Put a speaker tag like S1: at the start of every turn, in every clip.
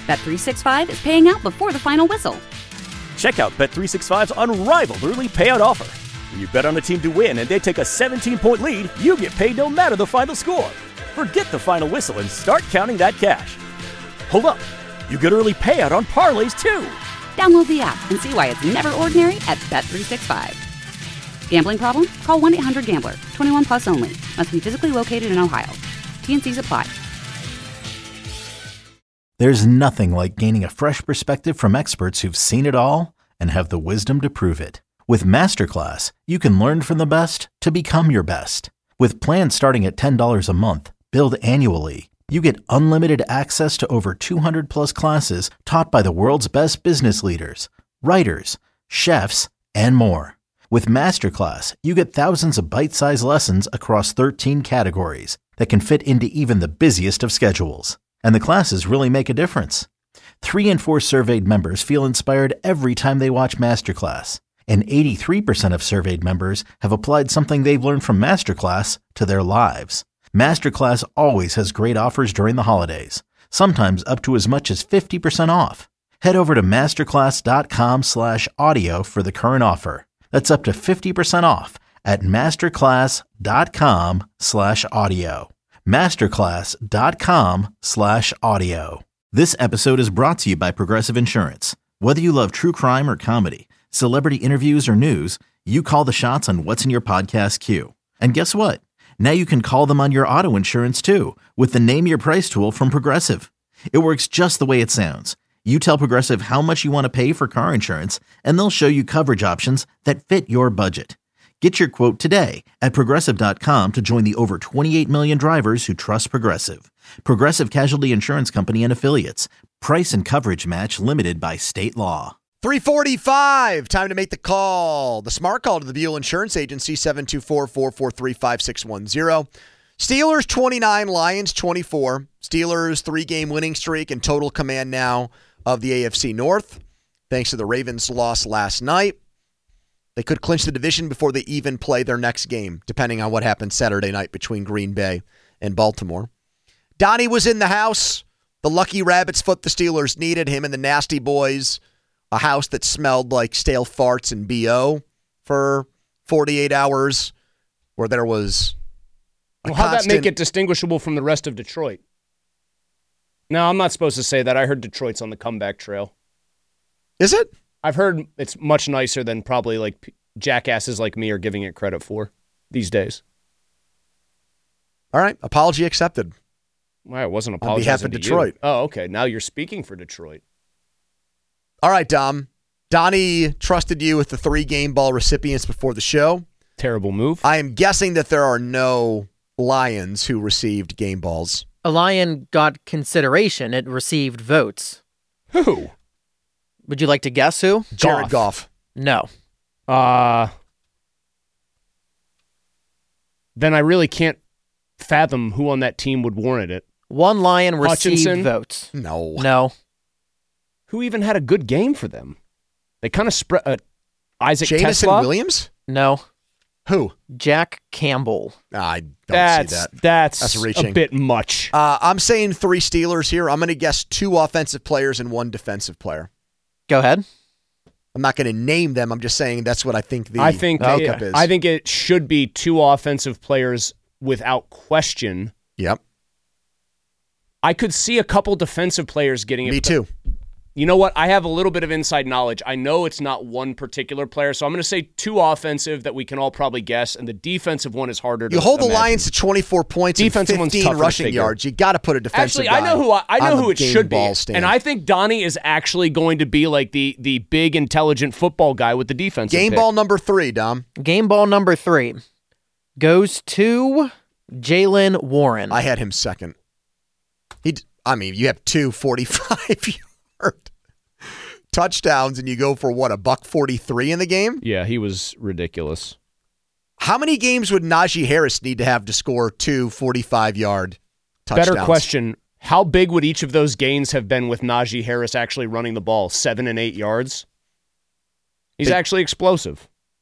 S1: Bet365 is paying out before the final whistle.
S2: Check out Bet365's unrivaled early payout offer. When you bet on a team to win and they take a 17-point lead, you get paid no matter the final score. Forget the final whistle and start counting that cash. Hold up. You get early payout on parlays, too.
S1: Download the app and see why it's never ordinary at Bet365. Gambling problem? Call 1-800-GAMBLER. 21 plus only. Must be physically located in Ohio. T&Cs apply.
S3: There's nothing like gaining a fresh perspective from experts who've seen it all and have the wisdom to prove it. With Masterclass, you can learn from the best to become your best. With plans starting at $10 a month, billed annually, you get unlimited access to over 200 plus classes taught by the world's best business leaders, writers, chefs, and more. With Masterclass, you get thousands of bite-sized lessons across 13 categories that can fit into even the busiest of schedules. And the classes really make a difference. 3 in 4 surveyed members feel inspired every time they watch Masterclass. And 83% of surveyed members have applied something they've learned from Masterclass to their lives. Masterclass always has great offers during the holidays, sometimes up to as much as 50% off. Head over to masterclass.com/audio for the current offer. That's up to 50% off at masterclass.com/audio. masterclass.com/audio. This episode is brought to you by Progressive Insurance. Whether you love true crime or comedy, celebrity interviews or news, you call the shots on what's in your podcast queue. And guess what? Now you can call them on your auto insurance too with the Name Your Price tool from Progressive. It works just the way it sounds. You tell Progressive how much you want to pay for car insurance, and they'll show you coverage options that fit your budget. Get your quote today at Progressive.com to join the over 28 million drivers who trust Progressive. Progressive Casualty Insurance Company and Affiliates. Price and coverage match limited by state law.
S4: 3:45, time to make the call. The smart call to the Buell Insurance Agency, 724-443-5610. Steelers 29, Lions 24. Steelers 3-game winning streak and total command now of the AFC North, thanks to the Ravens' loss last night. They could clinch the division before they even play their next game, depending on what happens Saturday night between Green Bay and Baltimore. Donnie was in the house. The lucky rabbit's foot the Steelers needed, him and the Nasty Boys. A house that smelled like stale farts and BO for 48 hours, where there was
S5: how'd that make it distinguishable from the rest of Detroit? No, I'm not supposed to say that. I heard Detroit's on the comeback trail.
S4: Is it?
S5: I've heard it's much nicer than probably like jackasses like me are giving it credit for these days.
S4: All right. Apology accepted.
S5: Well, I wasn't apologizing
S4: on behalf of Detroit.
S5: You. Oh, okay. Now you're speaking for Detroit.
S4: All right, Dom. Donnie trusted you with the 3 game ball recipients before the show.
S5: Terrible move.
S4: I am guessing that there are no Lions who received game balls.
S6: A Lion got consideration. It received votes.
S5: Who?
S6: Would you like to guess who?
S4: Jared Goff.
S6: No.
S5: Then I really can't fathom who on that team would warrant it.
S6: One Lion received
S5: Hutchinson?
S6: votes.
S4: No.
S5: Who even had a good game for them? They kind of spread Isaac
S4: Jameson
S5: Tesla?
S4: Williams?
S6: No.
S4: Who?
S6: Jack Campbell.
S4: I don't see that.
S5: That's
S4: reaching.
S5: a bit much.
S4: I'm saying 3 Steelers here. I'm going to guess 2 offensive players and 1 defensive player.
S6: Go ahead.
S4: I'm not going to name them. I'm just saying that's what I think the
S5: makeup
S4: is.
S5: I think it should be 2 offensive players without question.
S4: Yep.
S5: I could see a couple defensive players getting it.
S4: Me too.
S5: You know what? I have a little bit of inside knowledge. I know it's not one particular player, so I'm going to say 2 offensive that we can all probably guess, and the defensive one is harder to
S4: You hold
S5: imagine.
S4: the Lions to 24 points
S5: Defensive
S4: and 15 rushing yards. You got to put a defensive
S5: Actually,
S4: guy
S5: I know who it should be.
S4: Stand.
S5: And I think Donnie is actually going to be like the big, intelligent football guy with the defensive
S4: Game
S5: pick.
S4: ball number 3, Dom.
S6: Game ball number 3 goes to Jaylen Warren.
S4: I had him second. You have 2 45-yard touchdowns, and you go for what, $143 in the game?
S5: Yeah, he was ridiculous.
S4: How many games would Najee Harris need to have to score 2 45-yard touchdowns?
S5: Better question. How big would each of those gains have been with Najee Harris actually running the ball? 7 and 8 yards? He's actually explosive.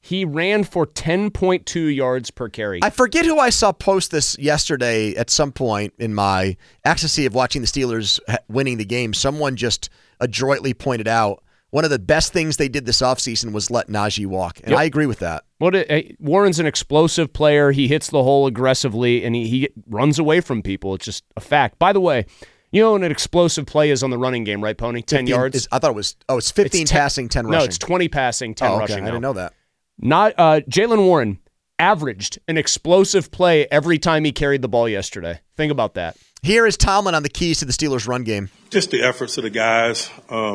S5: He ran for 10.2 yards per carry.
S4: I forget who I saw post this yesterday at some point in my ecstasy of watching the Steelers winning the game. Someone just adroitly pointed out one of the best things they did this offseason was let Najee walk, and I agree with that.
S5: Warren's an explosive player. He hits the hole aggressively, and he runs away from people. It's just a fact. By the way, you know what an explosive play is on the running game, right, Pony? 10 yards?
S4: I thought it was, it's 15 passing, 10 rushing.
S5: No, it's 20 passing, 10 rushing.
S4: I didn't know that.
S5: Jaylen Warren averaged an explosive play every time he carried the ball yesterday. Think about that.
S4: Here is Tomlin on the keys to the Steelers' run game.
S7: Just the efforts of the guys.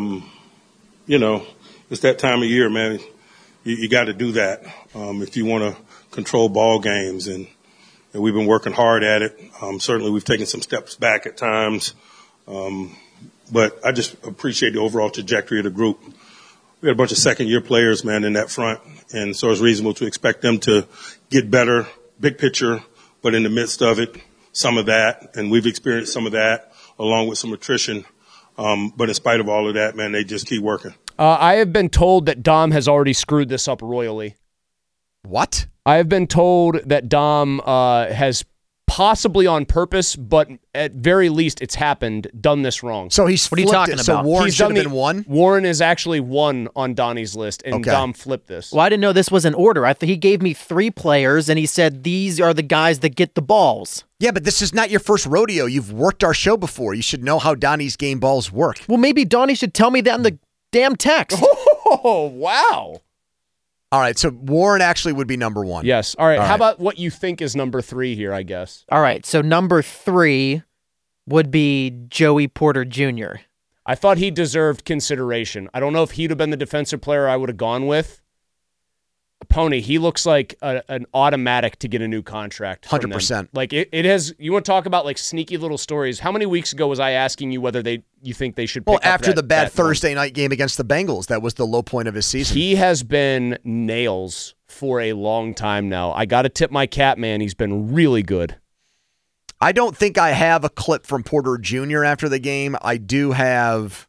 S7: It's that time of year, man. You got to do that if you want to control ball games, and we've been working hard at it. Certainly, we've taken some steps back at times, but I just appreciate the overall trajectory of the group. We had a bunch of second-year players, man, in that front, and so it's reasonable to expect them to get better, big picture, but in the midst of it, some of that, and we've experienced some of that along with some attrition. But in spite of all of that, man, they just keep working.
S5: I have been told that Dom has already screwed this up royally.
S4: What?
S5: I have been told that Dom has possibly on purpose, but at very least it's happened, done this wrong.
S4: So he's
S6: what are you talking about?
S4: So Warren should have been one?
S5: Warren is actually one on Donnie's list, and Dom flipped this.
S6: Well, I didn't know this was in order. I thought he gave me 3 players, and he said these are the guys that get the balls.
S4: Yeah, but this is not your first rodeo. You've worked our show before. You should know how Donnie's game balls work.
S6: Well, maybe Donnie should tell me that in the damn text.
S5: Oh, wow.
S4: All right, so Warren actually would be number 1.
S5: Yes. All right. How about what you think is number 3 here, I guess?
S6: All right, so number 3 would be Joey Porter Jr.
S5: I thought he deserved consideration. I don't know if he'd have been the defensive player I would have gone with. Pony, he looks like an automatic to get a new contract.
S4: 100%.
S5: Like it has. You want to talk about like sneaky little stories? How many weeks ago was I asking you whether you think they should? Pick up
S4: after the bad
S5: that
S4: Thursday night game against the Bengals, that was the low point of his season.
S5: He has been nails for a long time now. I got to tip my cap, man. He's been really good.
S4: I don't think I have a clip from Porter Jr. after the game. I do have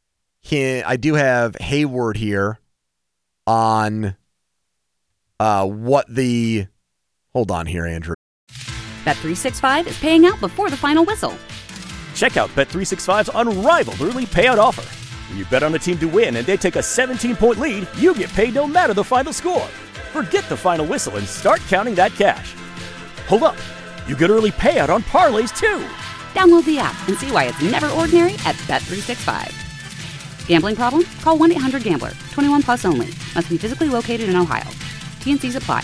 S4: Hayward here on. Hold on here, Andrew.
S1: Bet365 is paying out before the final whistle.
S2: Check out Bet365's unrivaled early payout offer. When you bet on a team to win and they take a 17-point lead, you get paid no matter the final score. Forget the final whistle and start counting that cash. Hold up. You get early payout on parlays, too.
S1: Download the app and see why it's never ordinary at Bet365. Gambling problem? Call 1-800-GAMBLER. 21 plus only. Must be physically located in Ohio. T&Cs apply.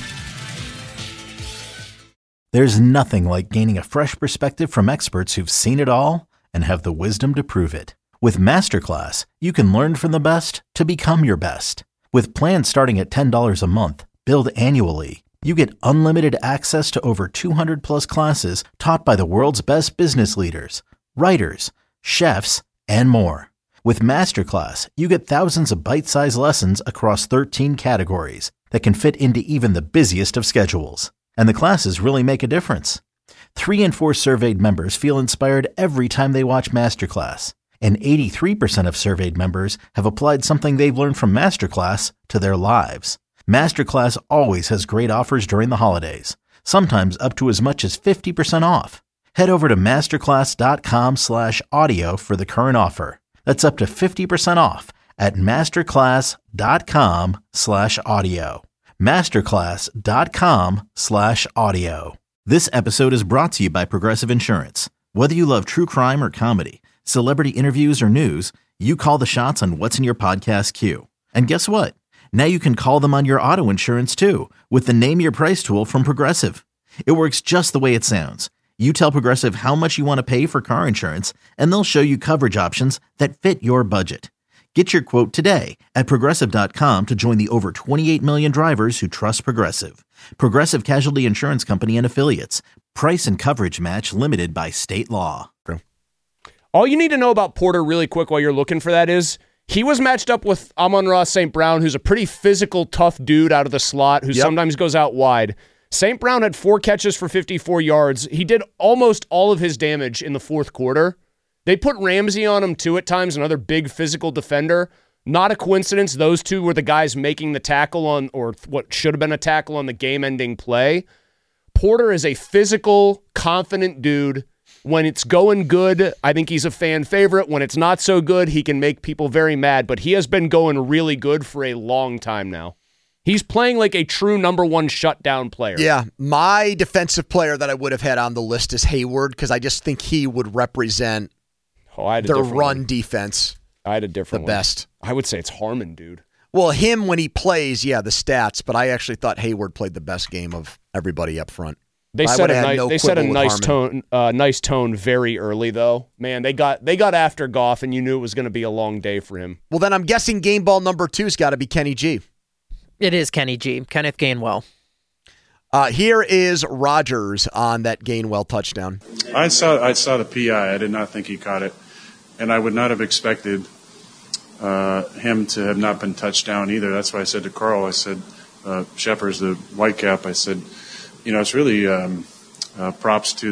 S3: There's nothing like gaining a fresh perspective from experts who've seen it all and have the wisdom to prove it. With Masterclass, you can learn from the best to become your best. With plans starting at $10 a month, billed annually, you get unlimited access to over 200 plus classes taught by the world's best business leaders, writers, chefs, and more. With Masterclass, you get thousands of bite-sized lessons across 13 categories that can fit into even the busiest of schedules. And the classes really make a difference. 3 in 4 surveyed members feel inspired every time they watch Masterclass. And 83% of surveyed members have applied something they've learned from Masterclass to their lives. Masterclass always has great offers during the holidays, sometimes up to as much as 50% off. Head over to masterclass.com/audio for the current offer. That's up to 50% off at masterclass.com/audio. masterclass.com/audio. This episode is brought to you by Progressive Insurance. Whether you love true crime or comedy, celebrity interviews or news, you call the shots on what's in your podcast queue. And guess what? Now you can call them on your auto insurance too with the Name Your Price tool from Progressive. It works just the way it sounds. You tell Progressive how much you want to pay for car insurance, and they'll show you coverage options that fit your budget. Get your quote today at Progressive.com to join the over 28 million drivers who trust Progressive. Progressive Casualty Insurance Company and Affiliates. Price and coverage match limited by state law.
S5: All you need to know about Porter really quick while you're looking for that is he was matched up with Amon-Ra St. Brown, who's a pretty physical, tough dude out of the slot who sometimes goes out wide. St. Brown had 4 catches for 54 yards. He did almost all of his damage in the fourth quarter. They put Ramsey on him, too, at times, another big physical defender. Not a coincidence. Those two were the guys making the tackle on, or what should have been a tackle on the game-ending play. Porter is a physical, confident dude. When it's going good, I think he's a fan favorite. When it's not so good, he can make people very mad, but he has been going really good for a long time now. He's playing like a true number one shutdown player.
S4: Yeah, my defensive player that I would have had on the list is Hayward, because I just think he would represent their run defense.
S5: I had a different
S4: the best.
S5: I would say it's Harmon, dude.
S4: Well, him when he plays, the stats, but I actually thought Hayward played the best game of everybody up front.
S5: They set a nice tone very early, though. Man, they got after Goff, and you knew it was going to be a long day for him.
S4: Well, then I'm guessing game ball number 2's got to be Kenny G.
S6: It is Kenny G. Kenneth Gainwell.
S4: Here is Rodgers on that Gainwell touchdown.
S8: I saw the PI. I did not think he caught it, and I would not have expected him to have not been touched down either. That's why I said to Carl, I said, Shepard's the Whitecap. I said, it's really props to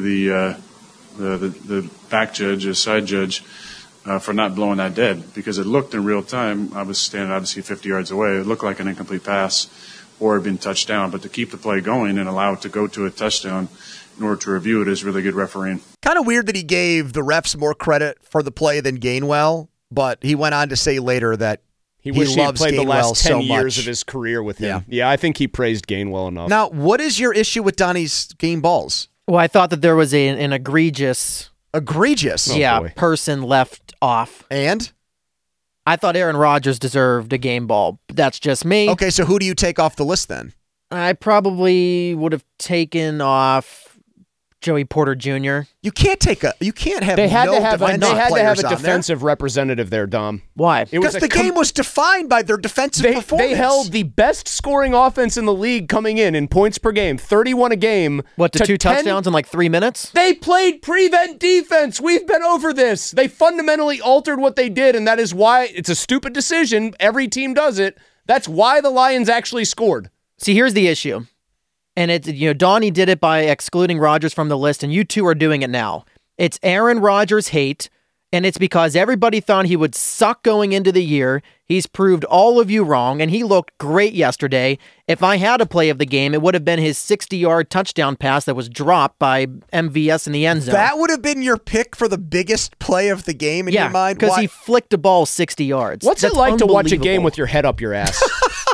S8: the back judge, or side judge, for not blowing that dead, because it looked in real time. I was standing obviously 50 yards away. It looked like an incomplete pass or had been touched down. But to keep the play going and allow it to go to a touchdown in order to review it is really good refereeing.
S4: Kind of weird that he gave the refs more credit for the play than Gainwell, but he went on to say later that
S5: he wished he had played the last 10 years
S4: of
S5: his career with him. Yeah, I think he praised Gainwell enough.
S4: Now, what is your issue with Donnie's game balls?
S6: Well, I thought that there was an egregious...
S4: Egregious?
S6: Person left off.
S4: And?
S6: I thought Aaron Rodgers deserved a game ball. That's just me.
S4: Okay, so who do you take off the list then?
S6: I probably would have taken off Joey Porter Jr.
S4: You can't have
S5: They had to have a
S4: defensive
S5: defensive representative there, Dom.
S6: Why?
S4: Because the game was defined by their defensive performance.
S5: They held the best scoring offense in the league coming in points per game, 31 a game.
S6: What, to 2 touchdowns in like 3 minutes?
S5: They played prevent defense. We've been over this. They fundamentally altered what they did, and that is why it's a stupid decision. Every team does it. That's why the Lions actually scored.
S6: See, here's the issue. And it's, Donnie did it by excluding Rodgers from the list, and you two are doing it now. It's Aaron Rodgers hate, and it's because everybody thought he would suck going into the year. He's proved all of you wrong, and he looked great yesterday. If I had a play of the game, it would have been his 60-yard touchdown pass that was dropped by MVS in the end zone.
S4: That would have been your pick for the biggest play of the game in your mind?
S6: Yeah, because he flicked a ball 60 yards.
S5: What's it like to watch a game with your head up your ass?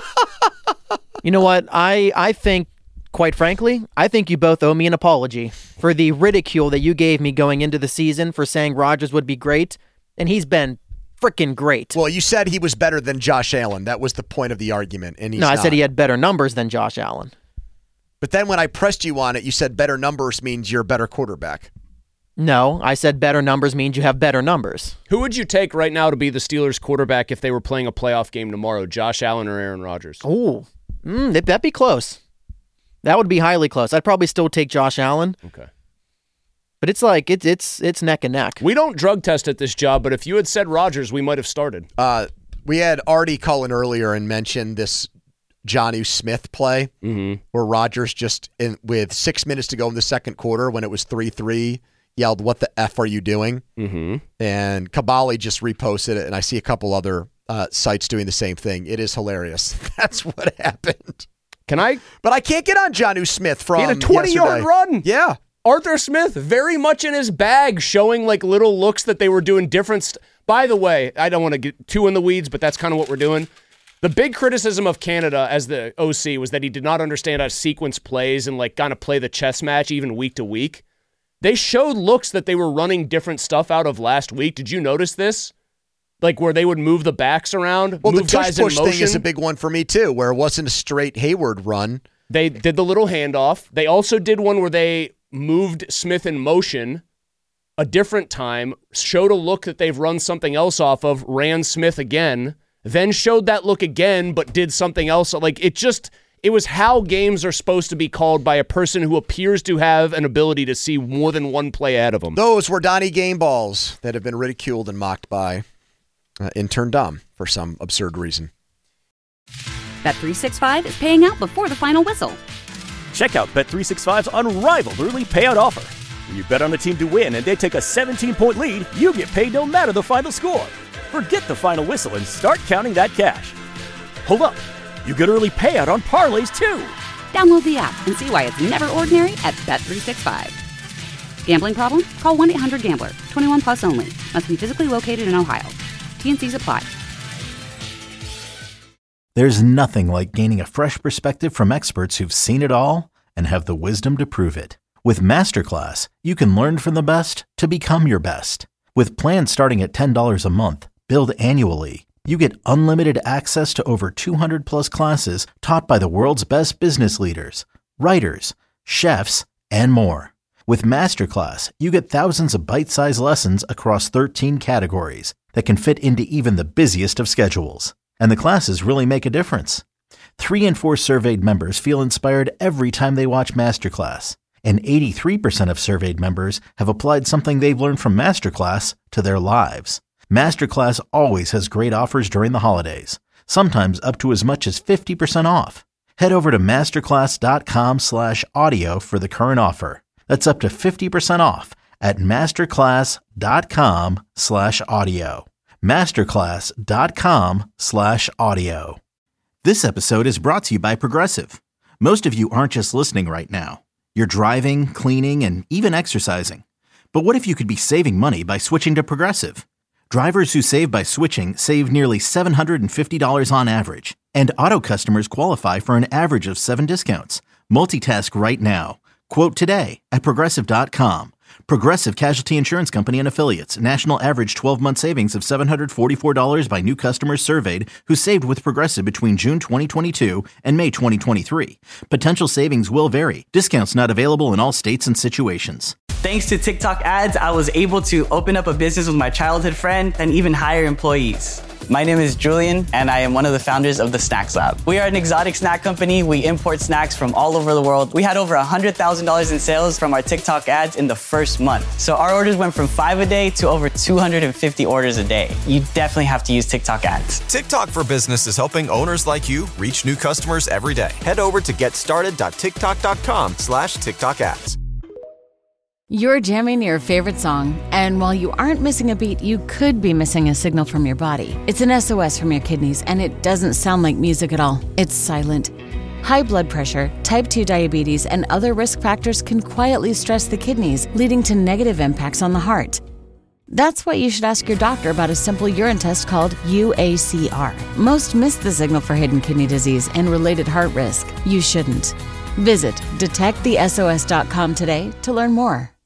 S6: You know what? I think... Quite frankly, I think you both owe me an apology for the ridicule that you gave me going into the season for saying Rodgers would be great, and he's been freaking great.
S4: Well, you said he was better than Josh Allen. That was the point of the argument, and he's not.
S6: I said he had better numbers than Josh Allen.
S4: But then when I pressed you on it, you said better numbers means you're a better quarterback.
S6: No, I said better numbers means you have better numbers.
S5: Who would you take right now to be the Steelers quarterback if they were playing a playoff game tomorrow, Josh Allen or Aaron Rodgers?
S6: Oh, that'd be close. That would be highly close. I'd probably still take Josh Allen.
S5: Okay.
S6: But it's like, it's neck and neck.
S5: We don't drug test at this job, but if you had said Rodgers, we might have started.
S4: We had Artie call in earlier and mentioned this Jonnu Smith play where Rodgers just, with 6 minutes to go in the second quarter when it was 3-3, yelled, "What the F are you doing?" And Kabali just reposted it, and I see a couple other sites doing the same thing. It is hilarious. That's what happened. But I can't get on Jonnu Smith from
S5: he had a 20-yard run.
S4: Yeah.
S5: Arthur Smith very much in his bag, showing like little looks that they were doing different. By the way, I don't want to get too in the weeds, but that's kind of what we're doing. The big criticism of Canada as the OC was that he did not understand how to sequence plays and like kind of play the chess match even week to week. They showed looks that they were running different stuff out of last week. Did you notice this? Like where they would move the backs around,
S4: well,
S5: move
S4: the
S5: guys in
S4: tush-push
S5: motion.
S4: Thing is a big one for me too, where it wasn't a straight Hayward run.
S5: They did the little handoff. They also did one where they moved Smith in motion a different time, showed a look that they've run something else off of, ran Smith again, then showed that look again, but did something else. Like it was how games are supposed to be called by a person who appears to have an ability to see more than one play ahead of them.
S4: Those were Donnie game balls that have been ridiculed and mocked by intern Dom for some absurd reason.
S1: Bet365 is paying out before the final whistle.
S2: Check out Bet365's unrivaled early payout offer. When you bet on a team to win and they take a 17-point lead, you get paid no matter the final score. Forget the final whistle and start counting that cash. Hold up. You get early payout on parlays, too.
S1: Download the app and see why it's never ordinary at Bet365. Gambling problem? Call 1-800-GAMBLER. 21 plus only. Must be physically located in Ohio. T&Cs apply.
S3: There's nothing like gaining a fresh perspective from experts who've seen it all and have the wisdom to prove it. With Masterclass, you can learn from the best to become your best. With plans starting at $10 a month, billed annually, you get unlimited access to over 200 plus classes taught by the world's best business leaders, writers, chefs, and more. With Masterclass, you get thousands of bite-sized lessons across 13 categories that can fit into even the busiest of schedules. And the classes really make a difference. 3 in 4 surveyed members feel inspired every time they watch Masterclass. And 83% of surveyed members have applied something they've learned from Masterclass to their lives. Masterclass always has great offers during the holidays, sometimes up to as much as 50% off. Head over to masterclass.com/audio for the current offer. That's up to 50% off at masterclass.com/audio. masterclass.com/audio. This episode is brought to you by Progressive. Most of you aren't just listening right now. You're driving, cleaning, and even exercising. But what if you could be saving money by switching to Progressive? Drivers who save by switching save nearly $750 on average. And auto customers qualify for an average of 7 discounts. Multitask right now. Quote today at Progressive.com. Progressive Casualty Insurance Company and Affiliates. National average 12-month savings of $744 by new customers surveyed who saved with Progressive between June 2022 and May 2023. Potential savings will vary. Discounts not available in all states and situations.
S9: Thanks to TikTok ads, I was able to open up a business with my childhood friend and even hire employees. My name is Julian, and I am one of the founders of the Snacks Lab. We are an exotic snack company. We import snacks from all over the world. We had over $100,000 in sales from our TikTok ads in the first month. So our orders went from 5 a day to over 250 orders a day. You definitely have to use TikTok ads.
S10: TikTok for Business is helping owners like you reach new customers every day. Head over to getstarted.tiktok.com/TikTok ads.
S11: You're jamming your favorite song, and while you aren't missing a beat, you could be missing a signal from your body. It's an SOS from your kidneys, and it doesn't sound like music at all. It's silent. High blood pressure, type 2 diabetes, and other risk factors can quietly stress the kidneys, leading to negative impacts on the heart. That's why you should ask your doctor about a simple urine test called UACR. Most miss the signal for hidden kidney disease and related heart risk. You shouldn't. Visit detectthesos.com today to learn more.